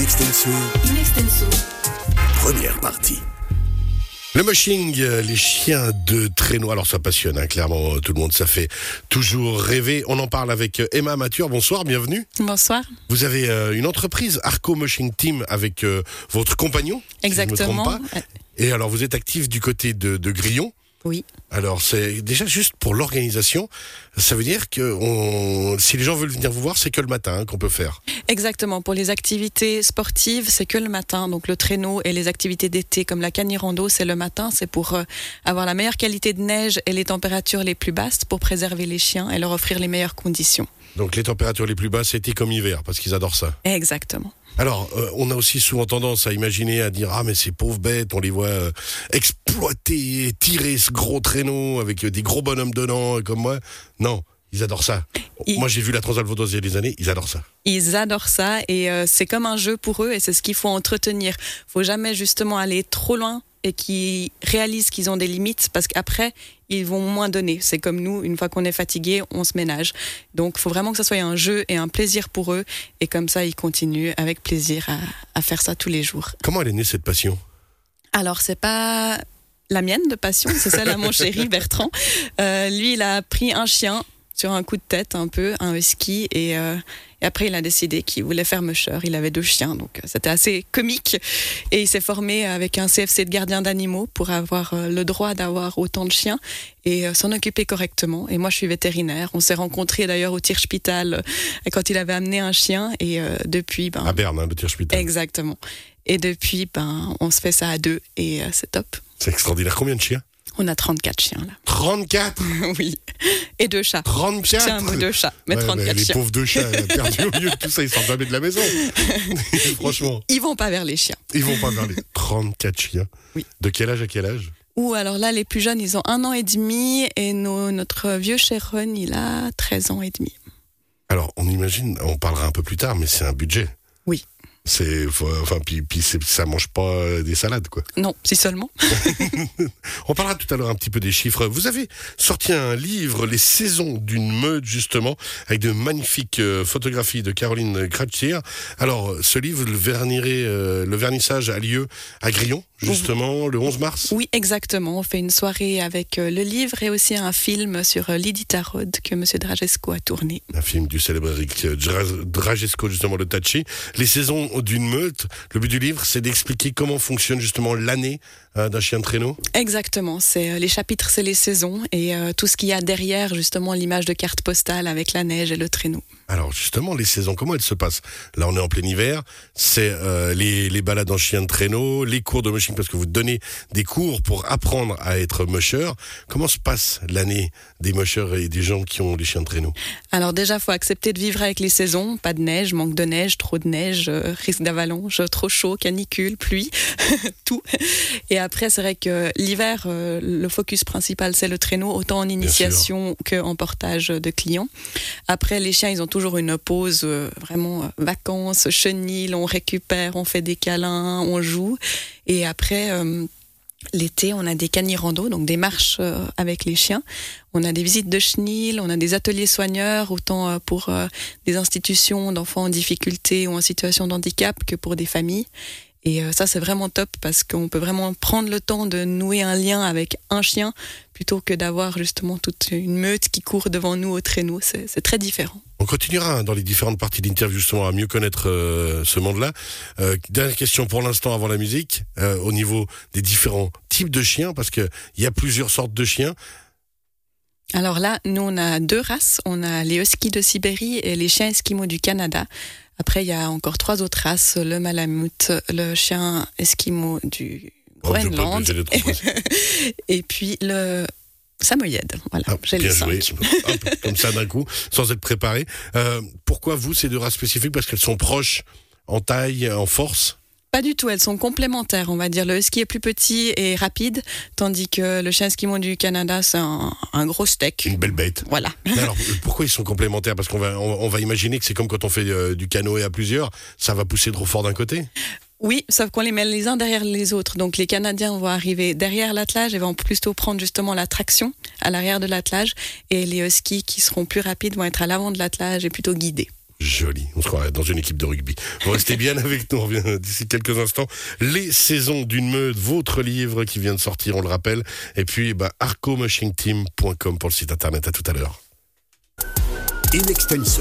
extenso. In extenso. Première partie. Le mushing, les chiens de traîneau, alors ça passionne, hein, clairement, tout le monde, ça fait toujours rêver. On en parle avec Emma Mature, bonsoir, bienvenue. Bonsoir. Vous avez une entreprise, Arco Mushing Team, avec votre compagnon, Exactement. si je ne me trompe pas. Et alors vous êtes actif du côté de Grillon. Oui. Alors c'est déjà juste pour l'organisation, ça veut dire que si les gens veulent venir vous voir, c'est que le matin qu'on peut faire. Exactement. Pour les activités sportives, c'est que le matin. Donc le traîneau et les activités d'été comme la cani-rando, c'est le matin. C'est pour avoir la meilleure qualité de neige et les températures les plus basses pour préserver les chiens et leur offrir les meilleures conditions. Donc les températures les plus basses, été comme hiver, parce qu'ils adorent ça. Exactement. Alors, on a aussi souvent tendance à imaginer, à dire « Ah, mais ces pauvres bêtes, on les voit exploiter, tirer ce gros traîneau avec des gros bonhommes dedans, comme moi. » Non, ils adorent ça. Moi, j'ai vu la Transal Vaudoise il y a des années, ils adorent ça. Ils adorent ça et c'est comme un jeu pour eux et c'est ce qu'il faut entretenir. Faut jamais justement aller trop loin et qu'ils réalisent qu'ils ont des limites parce qu'après, ils vont moins donner. C'est comme nous, une fois qu'on est fatigué, on se ménage. Donc, il faut vraiment que ça soit un jeu et un plaisir pour eux. Et comme ça, ils continuent avec plaisir à faire ça tous les jours. Comment elle est née, cette passion ? Alors, c'est pas la mienne de passion, c'est celle à mon chéri Bertrand. Lui, il a pris un chien sur un coup de tête un peu, un husky, et après il a décidé qu'il voulait faire musher. Il avait 2 chiens, donc c'était assez comique. Et il s'est formé avec un CFC de gardien d'animaux pour avoir le droit d'avoir autant de chiens et s'en occuper correctement. Et moi je suis vétérinaire. On s'est rencontrés d'ailleurs au Tierspital quand il avait amené un chien et depuis... à Berne, hein, le Tierspital. Exactement. Et depuis, on se fait ça à 2 et c'est top. C'est extraordinaire. Combien de chiens ? On a 34 chiens là. 34 ? Oui. Et 2 chats. 34 ? C'est un mot 2 chats, mais ouais, 34 les chiens. pauvres 2 chats perdus au milieu de tout ça, ils sortent jamais de la maison. Franchement. Ils vont pas vers les chiens. Ils vont pas vers les 34 chiens. Oui. De quel âge à quel âge ? Ou alors là, les plus jeunes, ils ont 1 an et demi et notre vieux Chéron, il a 13 ans et demi. Alors, on imagine, on parlera un peu plus tard, mais c'est un budget. Oui. Ça mange pas des salades, quoi. Non, si seulement. On parlera tout à l'heure un petit peu des chiffres. Vous avez sorti un livre, Les saisons d'une meute, justement, avec de magnifiques photographies de Caroline Kratchier. Alors, ce livre, le vernissage a lieu à Grillon, justement, le 11 mars. Oui, exactement. On fait une soirée avec le livre et aussi un film sur Lydie Tarod que M. Dragesco a tourné. Un film du célèbre Eric Dragesco, justement, le Tachi. Les saisons d'une meute. Le but du livre, c'est d'expliquer comment fonctionne justement l'année d'un chien de traîneau. Exactement. C'est les chapitres, c'est les saisons et tout ce qu'il y a derrière, justement, l'image de carte postale avec la neige et le traîneau. Alors justement, les saisons, comment elles se passent ? Là, on est en plein hiver. C'est les balades en chien de traîneau, les cours de mushing, parce que vous donnez des cours pour apprendre à être musher. Comment se passe l'année des mushers et des gens qui ont des chiens de traîneau ? Alors déjà, faut accepter de vivre avec les saisons. Pas de neige, manque de neige, trop de neige, risque d'avalanche, trop chaud, canicule, pluie, tout. Et après, c'est vrai que l'hiver, le focus principal, c'est le traîneau, autant en initiation qu'en portage de clients. Après, les chiens, ils ont toujours une pause, vraiment vacances, chenilles, on récupère, on fait des câlins, on joue. Et après, l'été, on a des cani-rando, donc des marches avec les chiens. On a des visites de chenilles, on a des ateliers soigneurs, autant pour des institutions d'enfants en difficulté ou en situation de handicap que pour des familles. Et ça, c'est vraiment top parce qu'on peut vraiment prendre le temps de nouer un lien avec un chien plutôt que d'avoir justement toute une meute qui court devant nous au traîneau. C'est très différent. On continuera dans les différentes parties d'interview justement à mieux connaître ce monde-là. Dernière question pour l'instant avant la musique, au niveau des différents types de chiens, parce qu'il y a plusieurs sortes de chiens. Alors là, nous, on a 2 races. On a les huskies de Sibérie et les chiens esquimaux du Canada. Après, il y a encore 3 autres races, le malamute, le chien esquimau du Groenland, et puis le samoyède. Voilà, j'ai les 5. Comme ça d'un coup, sans être préparé. Pourquoi vous, ces 2 races spécifiques ? Parce qu'elles sont proches en taille, en force ? Pas du tout, elles sont complémentaires, on va dire. Le husky est plus petit et rapide, tandis que le chien esquimau du Canada, c'est un gros steak. Une belle bête. Voilà. Mais alors, pourquoi ils sont complémentaires ? Parce qu'on va imaginer que c'est comme quand on fait du canoë à plusieurs, ça va pousser trop fort d'un côté ? Oui, sauf qu'on les met les uns derrière les autres. Donc les Canadiens vont arriver derrière l'attelage et vont plutôt prendre justement la traction à l'arrière de l'attelage. Et les huskies qui seront plus rapides vont être à l'avant de l'attelage et plutôt guidés. Joli, on se croirait dans une équipe de rugby. Vous restez bien avec nous, on revient d'ici quelques instants. Les saisons d'une meute, votre livre qui vient de sortir, on le rappelle. Et puis, arcomachingteam.com pour le site internet. À tout à l'heure. In Extenso.